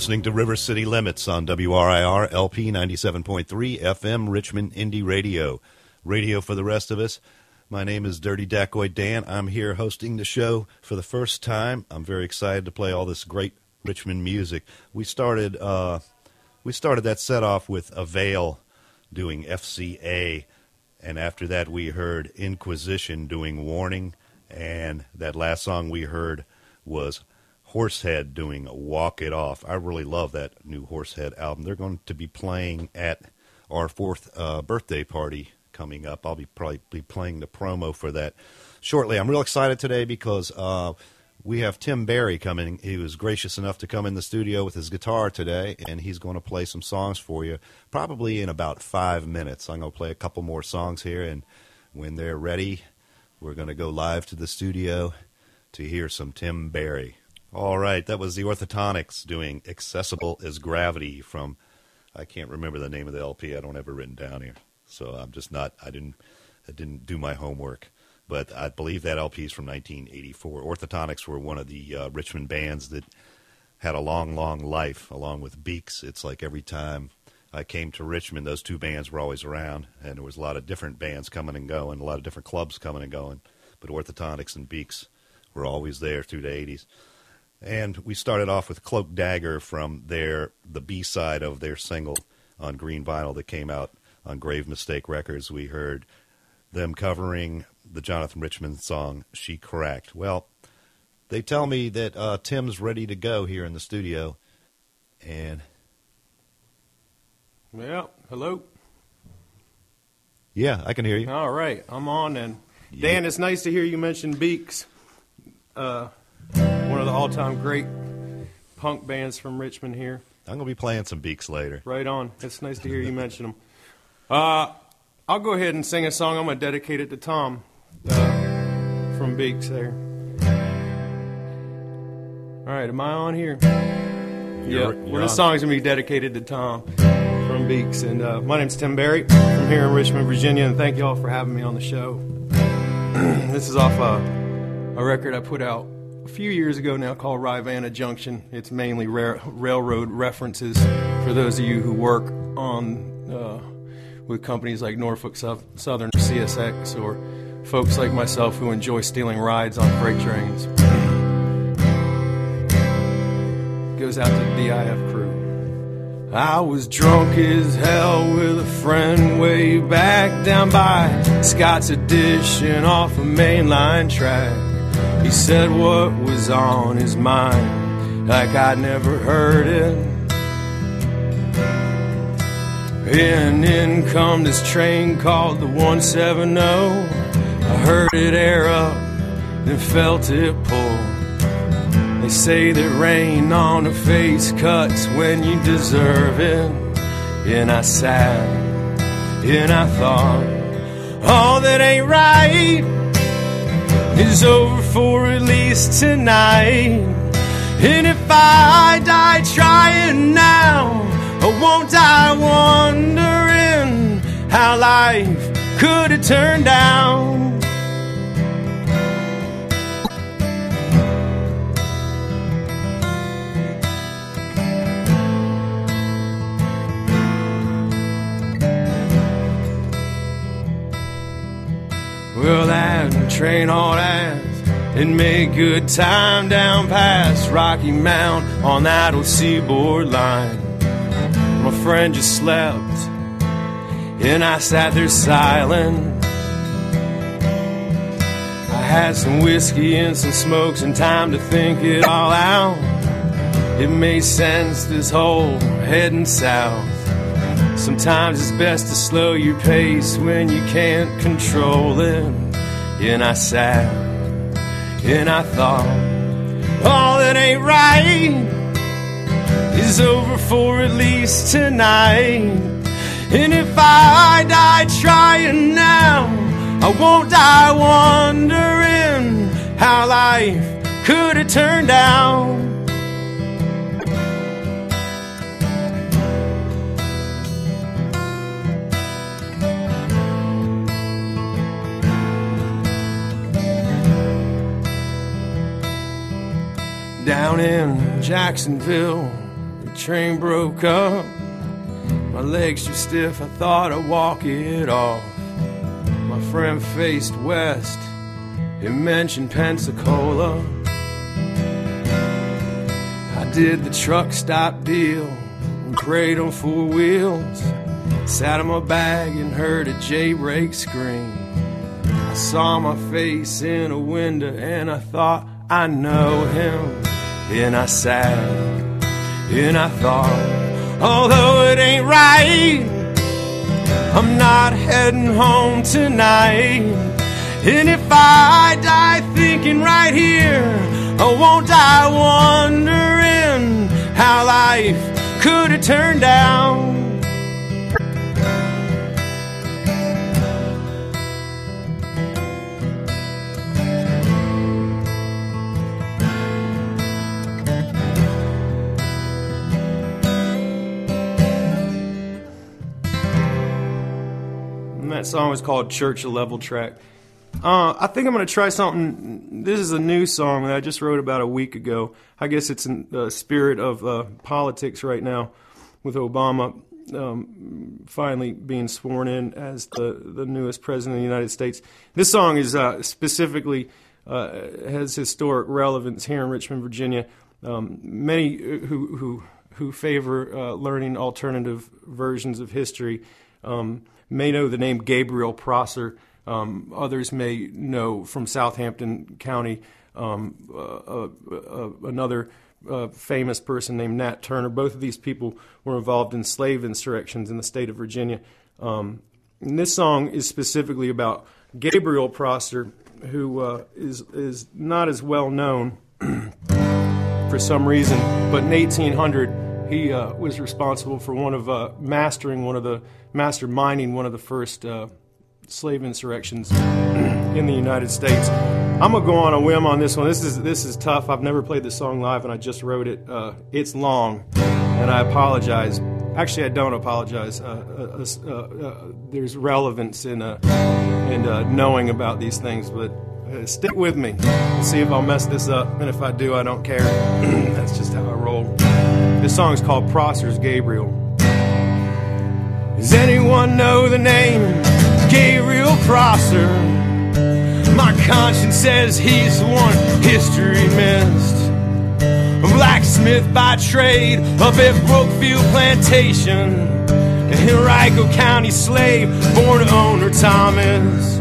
listening to River City Limits on WRIR LP 97.3 FM Richmond Indie Radio. Radio for the rest of us. My name is Dirty Dacoit Dan. I'm here hosting the show for the first time. I'm very excited to play all this great Richmond music. We started that set off with Avail doing FCA, and after that we heard Inquisition doing Warning, and that last song we heard was Horsehead doing Walk It Off. I really love that new Horsehead album. They're going to be playing at our 4th birthday party coming up. I'll probably be playing the promo for that shortly. I'm real excited today because we have Tim Barry coming. He was gracious enough to come in the studio with his guitar today, and he's going to play some songs for you probably in about 5 minutes. I'm going to play a couple more songs here, and when they're ready, we're going to go live to the studio to hear some Tim Barry. All right, that was the Orthotonics doing Accessible as Gravity from, I can't remember the name of the LP. I don't have it written down here. So I'm just not, I didn't do my homework. But I believe that LP is from 1984. Orthotonics were one of the Richmond bands that had a long, long life, along with Beaks. It's like every time I came to Richmond, those two bands were always around, and there was a lot of different bands coming and going, a lot of different clubs coming and going. But Orthotonics and Beaks were always there through the 80s. And we started off with Cloak Dagger from the B-side of their single on green vinyl that came out on Grave Mistake Records. We heard them covering the Jonathan Richman song, She Cracked. Well, they tell me that Tim's ready to go here in the studio. And yeah, hello? Yeah, I can hear you. All right, I'm on. And Dan, it's nice to hear you mention Beaks. One of the all-time great punk bands from Richmond here. I'm going to be playing some Beaks later. Right on. It's nice to hear you mention them. I'll go ahead and sing a song. I'm going to dedicate it to Tom from Beaks there. All right, am I on here? You're this song is going to be dedicated to Tom from Beaks. And my name's Tim Barry from here in Richmond, Virginia, and thank you all for having me on the show. This is off a record I put out a few years ago now called Rivanna Junction. It's mainly railroad references for those of you who work on with companies like Norfolk Southern, CSX, or folks like myself who enjoy stealing rides on freight trains. Goes out to the DIF crew. I was drunk as hell with a friend way back down by Scott's Addition off a mainline track. He said what was on his mind, like I'd never heard it. And in come this train called the 170. I heard it air up, then felt it pull. They say that rain on a face cuts when you deserve it. And I sat, and I thought, all that ain't right is over for at least tonight. And if I die trying now, or won't I wondering how life could have turned out? Well, that train hauled ass and made good time down past Rocky Mount on that old seaboard line. My friend just slept, and I sat there silent. I had some whiskey and some smokes and time to think it all out. It made sense, this whole heading south. Sometimes it's best to slow your pace when you can't control it. And I sat, and I thought, all that ain't right is over for at least tonight. And if I die trying now, I won't die wondering how life could have turned out. Down in Jacksonville, train broke up. My legs too stiff, I thought I'd walk it off. My friend faced west, he mentioned Pensacola. I did the truck stop deal and prayed on 4 wheels. Sat in my bag and heard a J-brake scream. I saw my face in a window and I thought, I know him. Then I sat and I thought, although it ain't right, I'm not heading home tonight. And if I die thinking right here, I won't die wondering how life could have turned out. That song was called Church of Level Track. I think I'm going to try something. This is a new song that I just wrote about a week ago. I guess it's in the spirit of politics right now with Obama finally being sworn in as the newest president of the United States. This song is specifically has historic relevance here in Richmond, Virginia. Many who favor learning alternative versions of history may know the name Gabriel Prosser. Others may know from Southampton County another famous person named Nat Turner. Both of these people were involved in slave insurrections in the state of Virginia. And this song is specifically about Gabriel Prosser, who is not as well known for some reason, but in 1800 he was responsible for masterminding one of the first slave insurrections in the United States. I'm gonna go on a whim on this one. This is tough. I've never played this song live, and I just wrote it. It's long, and I apologize. Actually, I don't apologize. There's relevance in knowing about these things, but stick with me. See if I'll mess this up, and if I do, I don't care. That's just how I roll. This song is called Prosser's Gabriel. Does anyone know the name Gabriel Prosser? My conscience says he's the one history missed. A blacksmith by trade up at Brookfield Plantation, a Henrico County slave born to owner Thomas.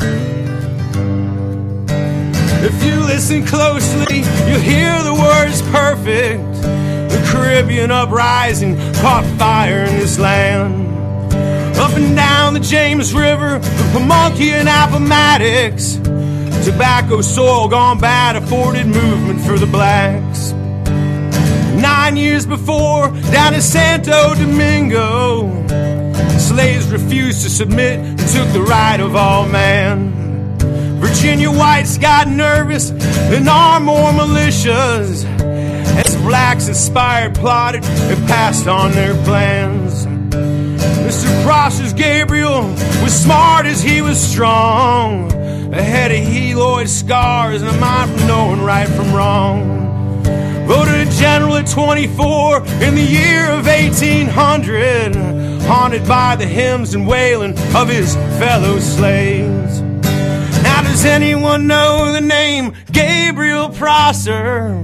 If you listen closely, you'll hear the words perfect. The Caribbean uprising caught fire in this land. Up and down the James River, the Pamunkey and Appomattox, tobacco soil gone bad afforded movement for the blacks. 9 years before, down in Santo Domingo, slaves refused to submit and took the right of all man. Virginia whites got nervous and armed more militias as blacks inspired, plotted, and passed on their plans. Mr. Prosser's Gabriel was smart as he was strong, a head of heloid scars and a mind from knowing right from wrong. Voted a general at 24 in the year of 1800, haunted by the hymns and wailing of his fellow slaves. Now does anyone know the name Gabriel Prosser?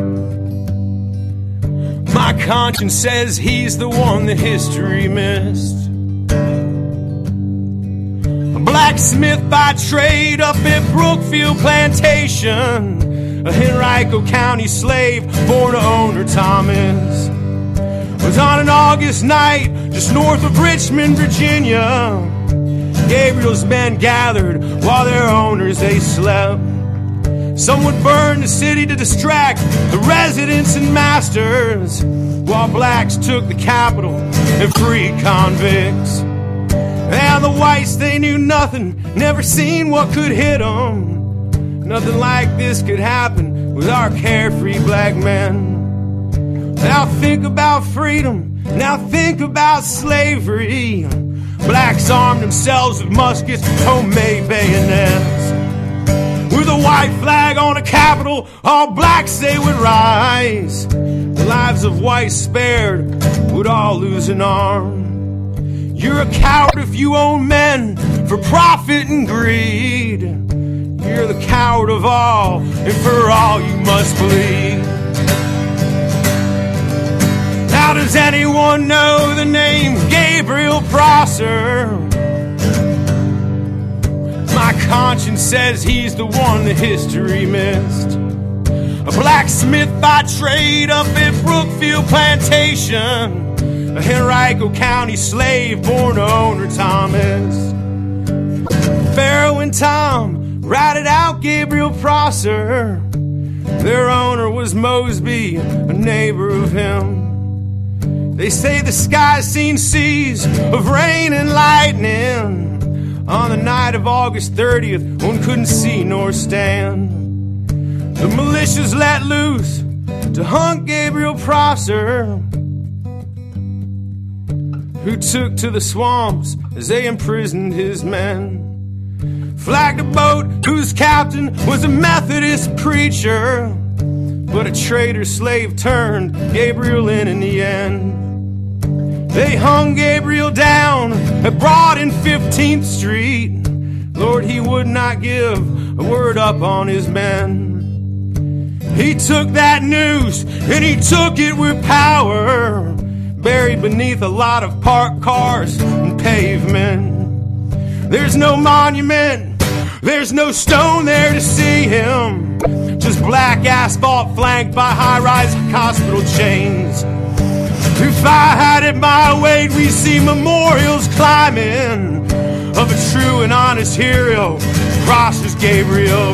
My conscience says he's the one that history missed. A blacksmith by trade up at Brookfield Plantation, a Henrico County slave born to owner Thomas. Was on an August night just north of Richmond, Virginia. Gabriel's men gathered while their owners they slept. Some would burn the city to distract the residents and masters, while blacks took the capital and freed convicts. And the whites, they knew nothing, never seen what could hit them. Nothing like this could happen with our carefree black men. Now think about freedom, now think about slavery. Blacks armed themselves with muskets, homemade bayonets. With With a white flag on a Capitol, all blacks they would rise. The lives of whites spared would all lose an arm. You're a coward if you own men for profit and greed. You're the coward of all, and for all you must bleed. How does anyone know the name Gabriel Prosser? My conscience says he's the one that history missed. A blacksmith by trade up at Brookfield Plantation, a Henrico County slave born to owner Thomas. Pharaoh and Tom ratted out Gabriel Prosser. Their owner was Mosby, a neighbor of him. They say the sky's seen seas of rain and lightning. On the night of August 30th, one couldn't see nor stand. The militias let loose to hunt Gabriel Prosser, who took to the swamps as they imprisoned his men. Flagged a boat whose captain was a Methodist preacher, but a traitor slave turned Gabriel in the end. They hung Gabriel down at Broad and 15th Street. Lord, he would not give a word up on his men. He took that news and he took it with power, buried beneath a lot of parked cars and pavement. There's no monument, there's no stone there to see him, just black asphalt flanked by high-rise hospital chains. If I had it my way, we'd see memorials climbing of a true and honest hero, Prosser's Gabriel.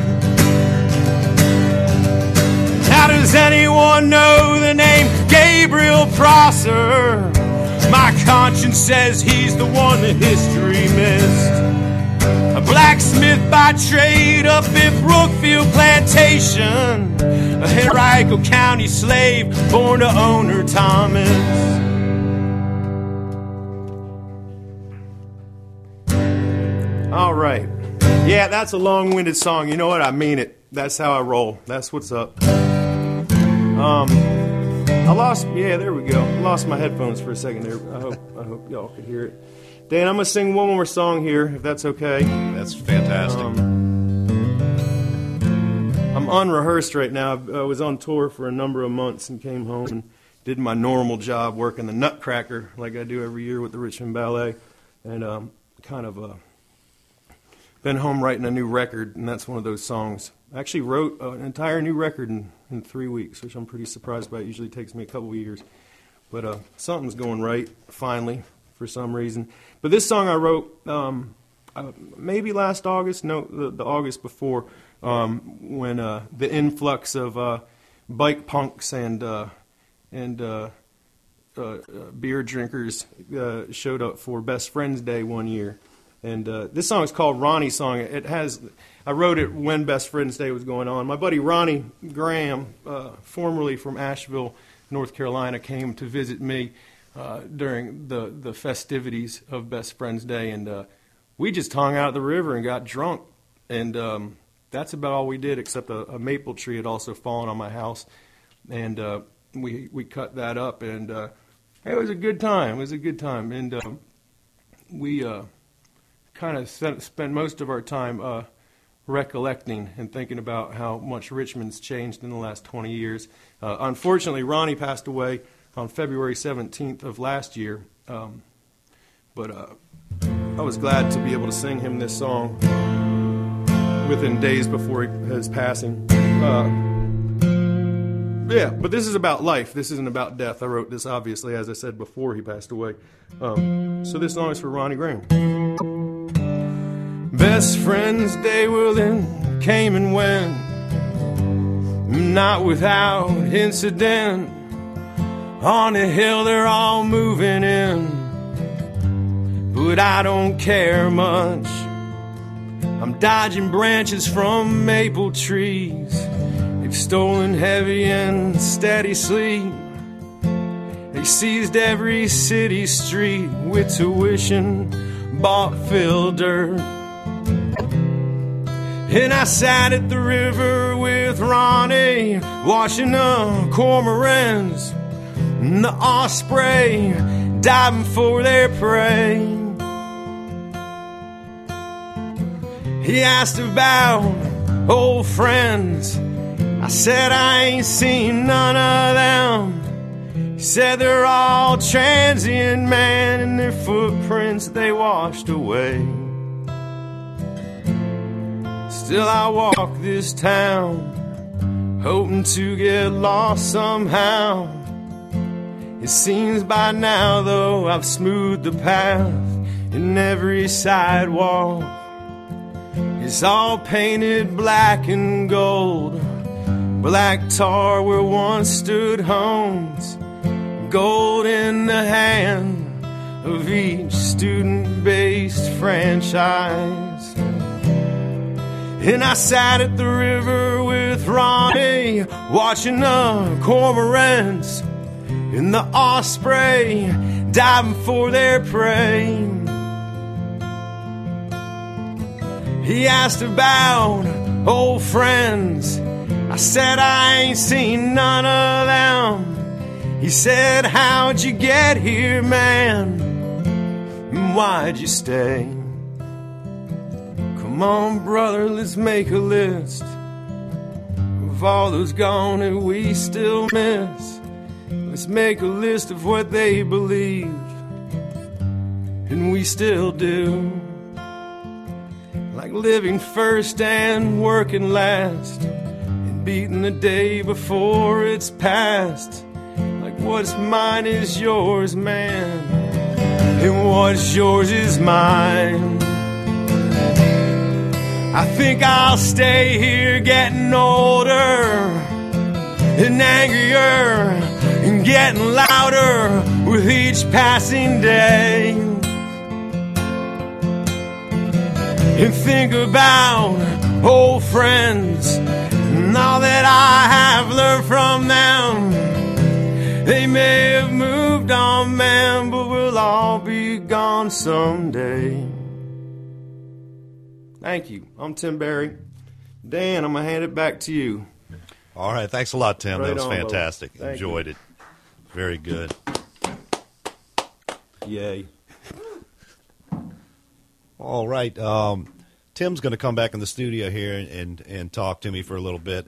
How does anyone know the name Gabriel Prosser? My conscience says he's the one that history missed. A blacksmith by trade up at Brookfield Plantation, a Henrico County slave born to owner Thomas. All right. Yeah, that's a long-winded song. You know what? I mean it. That's how I roll. That's what's up. I lost my headphones for a second there. I hope y'all could hear it. Dan, I'm going to sing one more song here, if that's okay. That's fantastic. I'm unrehearsed right now. I was on tour for a number of months and came home and did my normal job working the Nutcracker like I do every year with the Richmond Ballet. And been home writing a new record, and that's one of those songs. I actually wrote an entire new record in 3 weeks, which I'm pretty surprised by. It usually takes me a couple of years. But something's going right, finally, for some reason. But this song I wrote maybe last August, the August before, when the influx of bike punks and beer drinkers showed up for Best Friends Day one year. And this song is called Ronnie's Song. I wrote it when Best Friends Day was going on. My buddy Ronnie Graham, formerly from Asheville, North Carolina, came to visit me during the festivities of Best Friends Day, and we just hung out at the river and got drunk. And that's about all we did, except a maple tree had also fallen on my house, and we cut that up, and it was a good time. And we kind of spent most of our time recollecting and thinking about how much Richmond's changed in the last 20 years. Unfortunately, Ronnie passed away on February 17th of last year, but I was glad to be able to sing him this song within days before his passing. But this is about life. This isn't about death. I wrote this, obviously, as I said, before he passed away. So this song is for Ronnie Graham. Best Friends Day, well then, came and went, not without incident. On the hill they're all moving in, but I don't care much. I'm dodging branches from maple trees. They've stolen heavy and steady sleep. They seized every city street with tuition, bought filled dirt. And I sat at the river with Ronnie, watching the cormorants and the osprey diving for their prey. He asked about old friends. I said I ain't seen none of them. He said they're all transient, man, and their footprints they washed away. Still I walk this town, hoping to get lost somehow. It seems by now, though, I've smoothed the path in every sidewalk. It's all painted black and gold, black tar where once stood homes, gold in the hand of each student-based franchise. And I sat at the river with Ronnie, watching the cormorants and the osprey diving for their prey. He asked about old friends. I said I ain't seen none of them. He said, how'd you get here, man? And why'd you stay? Come on, brother, let's make a list of all those gone and we still miss. Let's make a list of what they believed, and we still do. Like living first and working last, and beating the day before it's past. Like what's mine is yours, man, and what's yours is mine. I think I'll stay here getting older and angrier and getting louder with each passing day. And think about old friends and all that I have learned from them. They may have moved on, man, but we'll all be gone someday. Thank you. I'm Tim Barry. Dan, I'm going to hand it back to you. All right. Thanks a lot, Tim. Right that was on, fantastic. Enjoyed you. it. Very good. Yay. All right. Tim's going to come back in the studio here and talk to me for a little bit.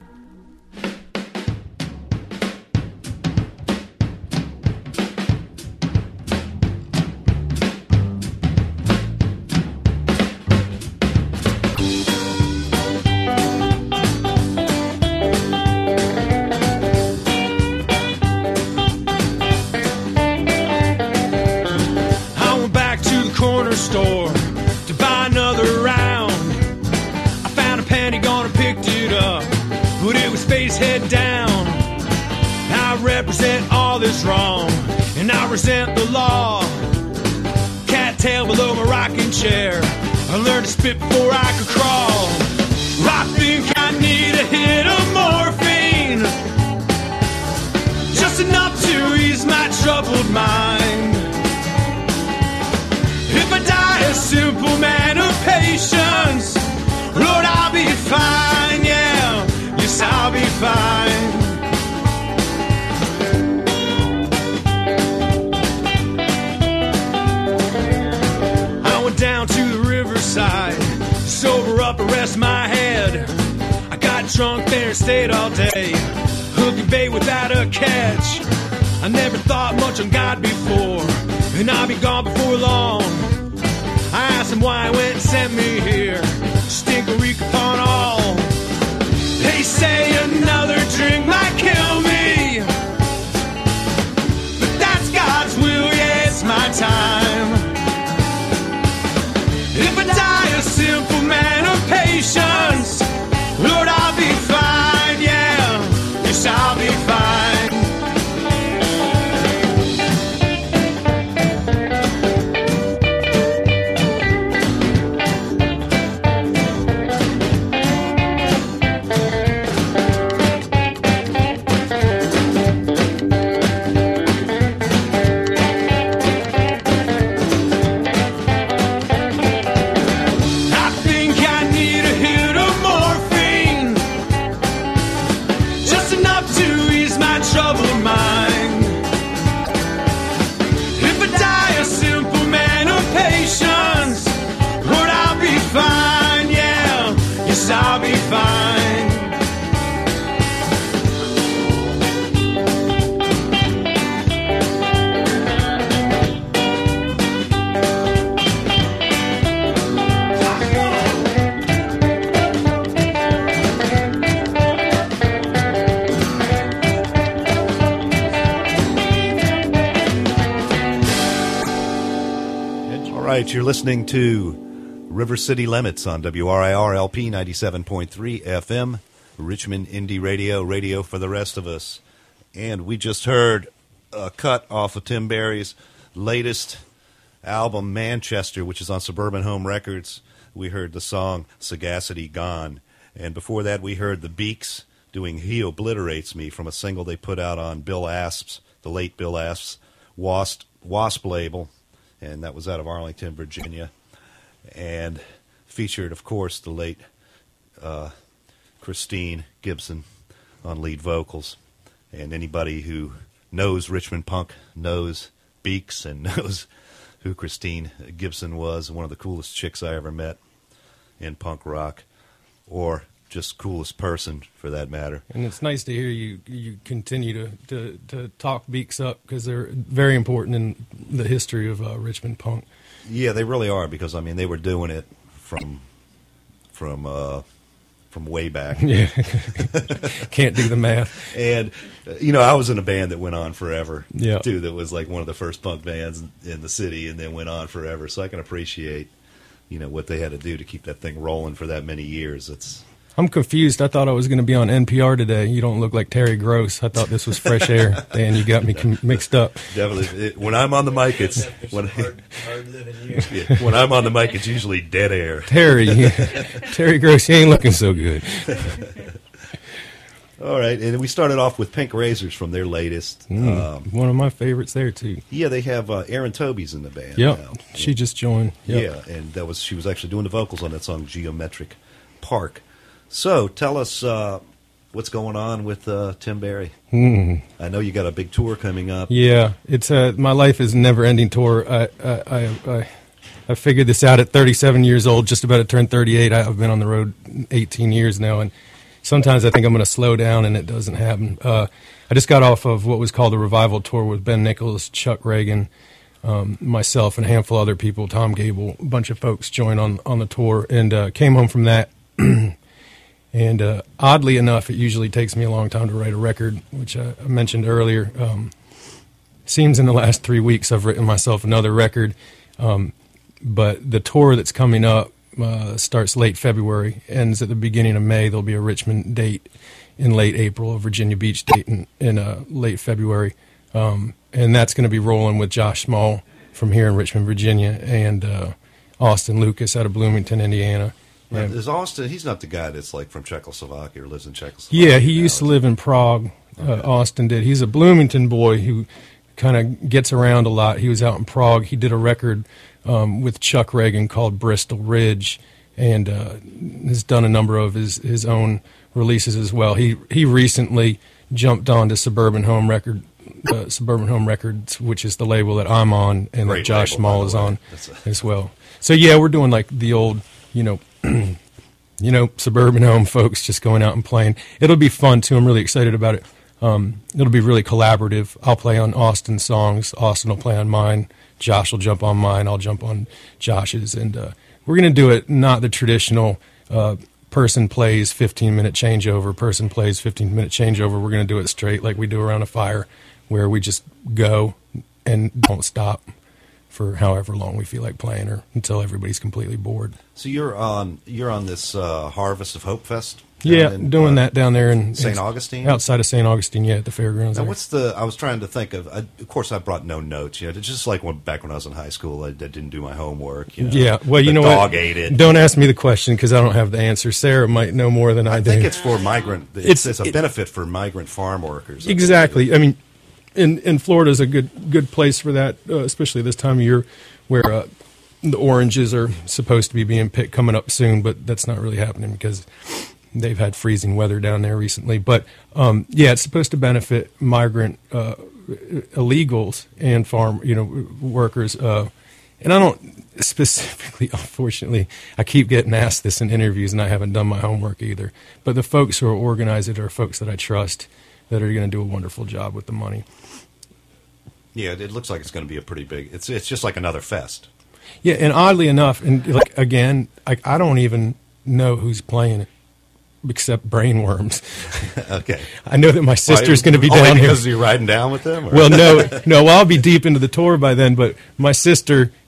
Wrong, and I resent the law. Cattail below my rocking chair. I learned to spit before I could crawl. I think I need a hit of morphine, just enough to ease my troubled mind. If I die a simple man of patience, Lord, I'll be fine, yeah, yes, I'll be fine. Down to the riverside, sober up and rest my head. I got drunk there and stayed all day, hooking bait without a catch. I never thought much on God before, and I'll be gone before long. I asked him why he went and sent me here, stink a reek upon all. They say another drink might kill me, but that's God's will, yeah, it's my time. If I die a simple man of patience, Lord, I'll be fine, yeah, yes, I'll be fine. All right, you're listening to River City Limits on WRIR LP 97.3 FM, Richmond Indie Radio, radio for the rest of us. And we just heard a cut off of Tim Barry's latest album, Manchester, which is on Suburban Home Records. We heard the song Sagacity Gone. And before that, we heard the Beaks doing He Obliterates Me from a single they put out on Bill Asp's, the late Bill Asp's Wasp label. And that was out of Arlington, Virginia. And featured, of course, the late Christine Gibson on lead vocals. And anybody who knows Richmond punk knows Beaks and knows who Christine Gibson was, one of the coolest chicks I ever met in punk rock, or just coolest person for that matter. And it's nice to hear you continue to talk Beaks up, because they're very important in the history of Richmond punk. Yeah, they really are, because I mean they were doing it from way back. Yeah, can't do the math. And you know, I was in a band that went on forever. Yeah, too. That was like one of the first punk bands in the city, and then went on forever. So I can appreciate, you know, what they had to do to keep that thing rolling for that many years. I'm confused. I thought I was going to be on NPR today. You don't look like Terry Gross. I thought this was Fresh Air. Dan, you got me mixed up. Definitely. When I'm on the mic, it's when I'm on the mic, it's usually dead air. Terry Gross, you ain't looking so good. All right, and we started off with Pink Razors from their latest. One of my favorites there too. Yeah, they have Erin Toby's in the band. Yep, now. She just joined. Yep. Yeah, and she was actually doing the vocals on that song Geometric Park. So tell us what's going on with Tim Barry. I know you got a big tour coming up. Yeah, it's my life is a never-ending tour. I figured this out at 37 years old, just about to turn 38. I've been on the road 18 years now, and sometimes I think I'm going to slow down, and it doesn't happen. I just got off of what was called a revival tour with Ben Nichols, Chuck Reagan, myself, and a handful of other people, Tom Gable, a bunch of folks joined on the tour, and came home from that. And oddly enough, it usually takes me a long time to write a record, which I mentioned earlier. Seems in the last 3 weeks I've written myself another record. But the tour that's coming up starts late February, ends at the beginning of May. There'll be a Richmond date in late April, a Virginia Beach date in late February. And that's going to be rolling with Josh Small from here in Richmond, Virginia, and Austin Lucas out of Bloomington, Indiana. Yeah. Is Austin, he's not the guy that's like from Czechoslovakia or lives in Czechoslovakia? Yeah, he used to live in Prague. Okay. Austin did. He's a Bloomington boy who kind of gets around a lot. He was out in Prague. He did a record with Chuck Reagan called Bristol Ridge, and has done a number of his own releases as well. He recently jumped onto Suburban Home Records, which is the label that I'm on, and that Josh Small is on as well. So yeah, we're doing like the old, Suburban Home folks just going out and playing. It'll be fun too. I'm really excited about it. It'll be really collaborative. I'll play on Austin's songs. Austin will play on mine. Josh will jump on mine. I'll jump on Josh's. And we're going to do it not the traditional person plays 15-minute changeover, person plays 15-minute changeover. We're going to do it straight like we do around a fire, where we just go and don't stop for however long we feel like playing, or until everybody's completely bored. So you're on this Harvest of Hope Fest? Yeah, doing that down there in St. Augustine? Outside of St. Augustine, yeah, at the fairgrounds. Now, I was trying to think of course I brought no notes, just like back when I was in high school, I didn't do my homework. Yeah, well, you know what? Dog ate it. Don't ask me the question, because I don't have the answer. Sarah might know more than I do. I think it's for migrant, it's a benefit for migrant farm workers. Exactly. I mean, in Florida's a good place for that, especially this time of year, where the oranges are supposed to be being picked coming up soon, but that's not really happening because they've had freezing weather down there recently. But yeah, it's supposed to benefit migrant illegals and farm workers. And I don't specifically, unfortunately, I keep getting asked this in interviews, and I haven't done my homework either. But the folks who are organizing it are folks that I trust, that are going to do a wonderful job with the money. Yeah, it looks like it's going to be a pretty big. It's just like another fest. Yeah, and oddly enough, and like again, I don't even know who's playing it except Brainworms. Okay, I know that my sister's going to be down here. Because you're riding down with them? Or? Well, no, I'll be deep into the tour by then. But my sister,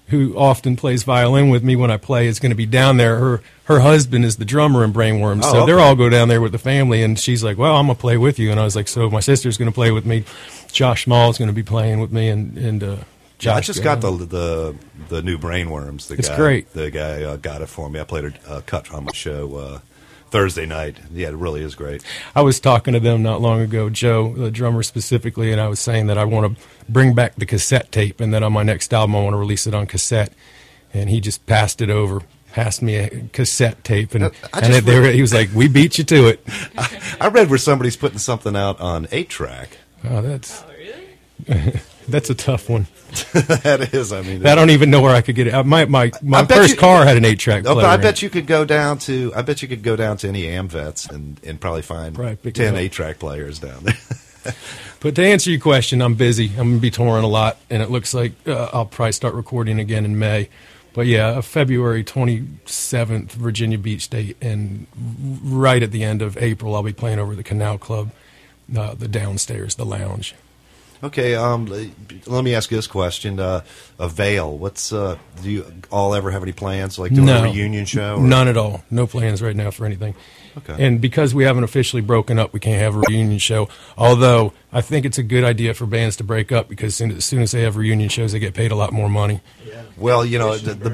who often plays violin with me when I play, is going to be down there. Her husband is the drummer in Brainworms, so they'll all go down there with the family. And she's like, "Well, I'm gonna play with you." And I was like, "So my sister's going to play with me. Josh Small is going to be playing with me, and Josh." I just got the new Brainworms. It's great. The guy got it for me. I played a cut on my show Thursday night. Yeah, it really is great. I was talking to them not long ago, Joe, the drummer specifically, and I was saying that I want to bring back the cassette tape, and that on my next album I want to release it on cassette. And he just passed me a cassette tape, and he was like, "We beat you to it." I read where somebody's putting something out on 8-track. Oh, really? That's a tough one. That is. I mean, I don't even know where I could get it. My first car had an 8-track player. But I bet you could go down to any AmVets and probably find 10 8-track players down there. But to answer your question, I'm busy. I'm going to be touring a lot, and it looks like I'll probably start recording again in May. But yeah, February 27th, Virginia Beach State, and right at the end of April, I'll be playing over the Canal Club, the downstairs, the lounge. Okay, let me ask you this question: Avail, do you all ever have any plans, like doing a reunion show? Or? None at all. No plans right now for anything. Okay. And because we haven't officially broken up, we can't have a reunion show. Although I think it's a good idea for bands to break up, because as soon as they have reunion shows, they get paid a lot more money. Yeah. Well, the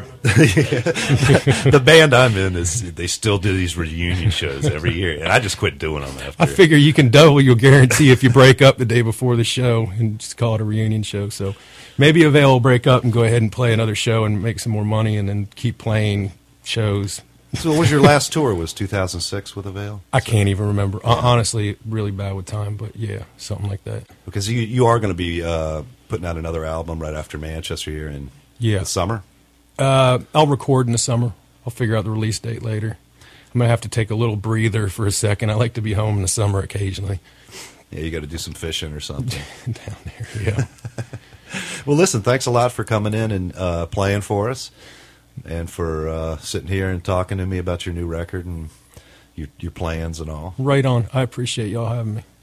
band I'm in they still do these reunion shows every year, and I just quit doing them after. I figure you can double your guarantee if you break up the day before the show and just call it a reunion show. So maybe Avail will break up and go ahead and play another show and make some more money, and then keep playing shows. So what was your last tour? Was 2006 with Avail? I can't even remember. Honestly, really bad with time, but yeah, something like that. Because you are going to be putting out another album right after Manchester here in the summer? I'll record in the summer. I'll figure out the release date later. I'm going to have to take a little breather for a second. I like to be home in the summer occasionally. Yeah, you got to do some fishing or something. Down there, yeah. Well, listen, thanks a lot for coming in and playing for us, and for sitting here and talking to me about your new record and your plans and all. Right on. I appreciate y'all having me.